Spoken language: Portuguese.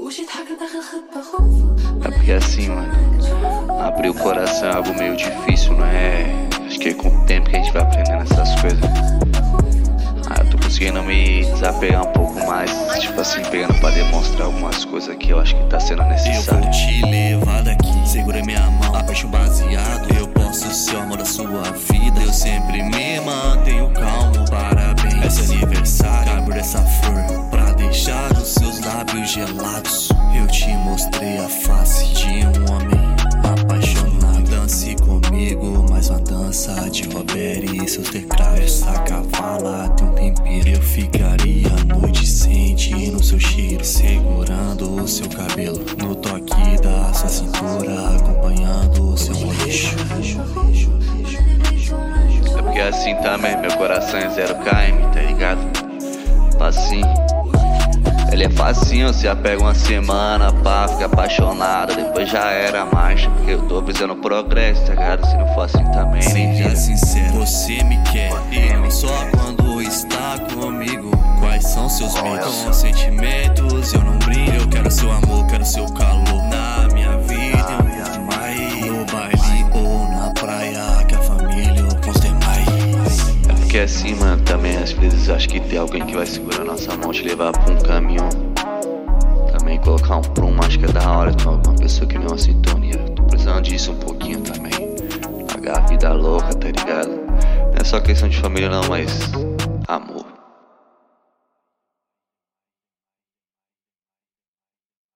É porque assim, mano, abrir o coração é algo meio difícil, não é? Acho que é com o tempo que a gente vai aprendendo essas coisas. Eu tô conseguindo me desapegar um pouco mais, tipo assim, pegando pra demonstrar algumas coisas que eu acho que tá sendo necessário. Eu vou te levar daqui, segura minha mão, abaixo baseado. Eu posso ser o amor da sua vida. Eu sempre me mantenho calmo, parabéns. Esse aniversário, abre essa flor pra deixar os seus lábios gelados. Eu te mostrei a face de um homem apaixonado. Dance comigo, mais uma dança de Robert e seus teclados. Essa cavala tem um tempero. Eu ficaria a noite sentindo seu cheiro, segurando o seu cabelo no toque da sua cintura, acompanhando o seu molejo. É porque assim também, meu coração é 0 km, tá ligado? Facinho. Ele é facinho, se apega uma semana, pá, fica apaixonado. Depois já era a marcha, porque eu tô visando progresso, tá ligado? Se não for assim também, nem Seja vira. sincero, você me quer, e não só quando está comigo. Quais são seus medos? Com sentimentos eu não brinco. Eu quero seu amor, quero seu calor na minha vida. Eu vou mais no baile ou na praia, que a família consta mais. É porque assim, mano, também às vezes eu acho que tem alguém que vai segurar nossa mão, te levar pra um caminhão. Também colocar um prumo, acho que é da hora com alguma pessoa que não é uma sintonia. Tô precisando disso um pouquinho também. Pagar a vida louca, tá ligado? Não é só questão de família não, mas amor.